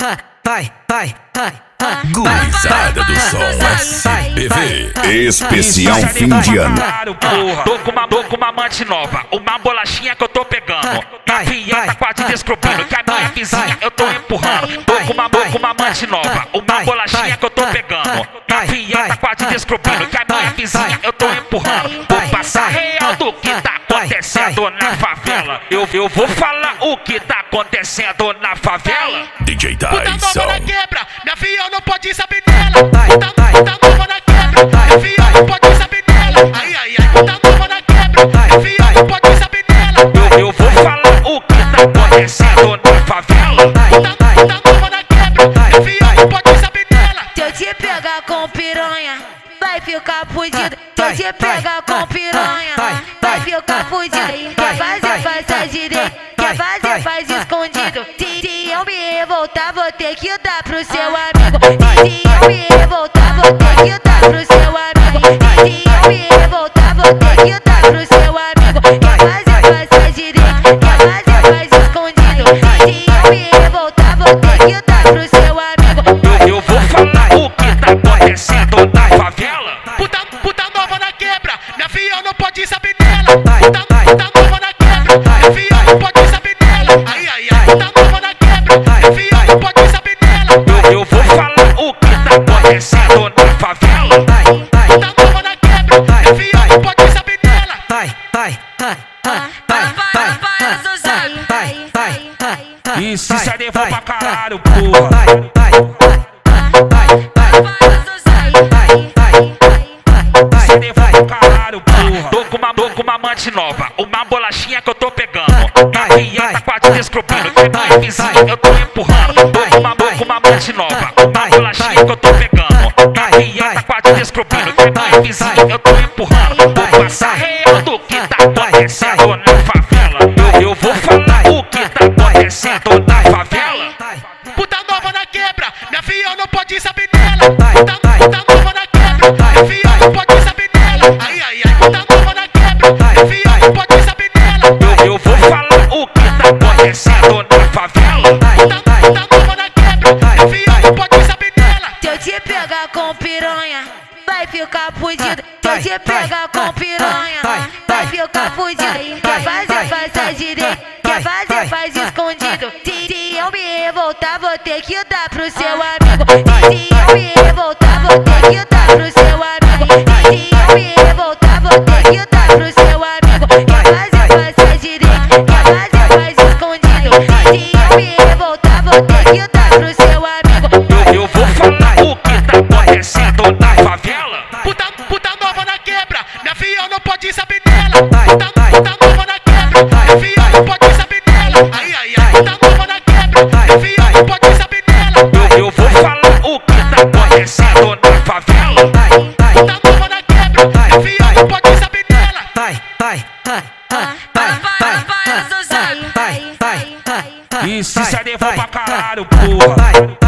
Gurizada do Som SPV Especial Fim de Ano. Tô com uma amante nova, uma bolachinha que eu tô pegando. Minha filha tá quase descobrindo que a minha vizinha eu tô empurrando. Tô com uma amante nova, uma bolachinha que eu tô pegando. Minha filha tá quase descobrindo que a minha vizinha eu tô empurrando. Vou passar real do que tá acontecendo na favela. Eu vou falar o que tá acontecendo na favela. DJ Puta nova Tyson. na quebra, minha filha não pode saber dela. Puta nova na quebra, minha filha não pode saber dela. Ai, puta nova na quebra, minha filha não pode saber dela. Eu vou falar o que tá acontecendo na favela. Puta nova na quebra, minha filha não pode saber dela. Se eu te pegar com piranha, vai ficar fudido. Se eu te pegar com piranha, vai ficar fudido. Quer fazer, faz direito. Quer fazer, faz escondido. Se eu me revoltar, vou ter que dar pro seu amigo. Se eu me revoltar, vou ter que dar pro seu amigo. Se eu me revoltar, vou ter que dar pro seu amigo. Quer fazer, faz direito. Quer fazer, faz escondido. Se eu me revoltar, vou ter que dar pro seu amigo. Eu vou falar o que tá acontecendo na favela. Puta nova na quebra, minha filha não pode saber dela. Puta nova na quebra, minha filha não pode saber dela. Ai, puta nova na quebra, minha filha não pode saber dela. Eu vou falar o que tá acontecendo na favela. Puta nova na quebra, minha filha não pode saber dela. E se CD for pra caralho, porra. CD for pra caralho, porra. Tô com uma amante nova, uma bolachinha que eu tô pegando. Minha filha tá quase descobrindo que a minha vizinha eu tô empurrando. Tô com uma amante nova, uma bolachinha que eu tô pegando. Minha filha tá quase descobrindo que a minha vizinha eu tô empurrando. Vou passar real do que tá acontecendo na favela. Eu vou falar o que tá acontecendo na favela. Puta nova na quebra, minha filha não pode saber dela. Puta nova na quebra, minha filha não pode saber dela. Ai, puta nova na quebra, minha filha não pode saber dela. Eu vou falar o que tá acontecendo na favela. Puta nova na quebra, minha filha não pode saber dela. Se eu te pegar com piranha, vai ficar fudido. Se eu te pegar com piranha, vai ficar fudido. Quer fazer, faz direito. Quer fazer, faz escondido. Se eu me revoltar, vou ter que dar pro seu amigo. Se eu me revoltar, vou ter que dar pro seu amigo. Se eu me revoltar, vou ter que dar pro seu amigo. Quer fazer, faz direito. Quer fazer, faz escondido. Se eu me revoltar, vou ter que dar pro seu amigo. Eu vou falar o que tá acontecendo na favela. Puta nova na quebra, minha filha não pode saber dela. Puta nova na quebra, minha filha não pode saber dela. Ai, puta nova na quebra, minha filha não pode saber dela. Eu vou falar o que tá acontecendo na favela. Puta nova na quebra, minha filha não pode saber dela. E se CD for pra caralho, porra.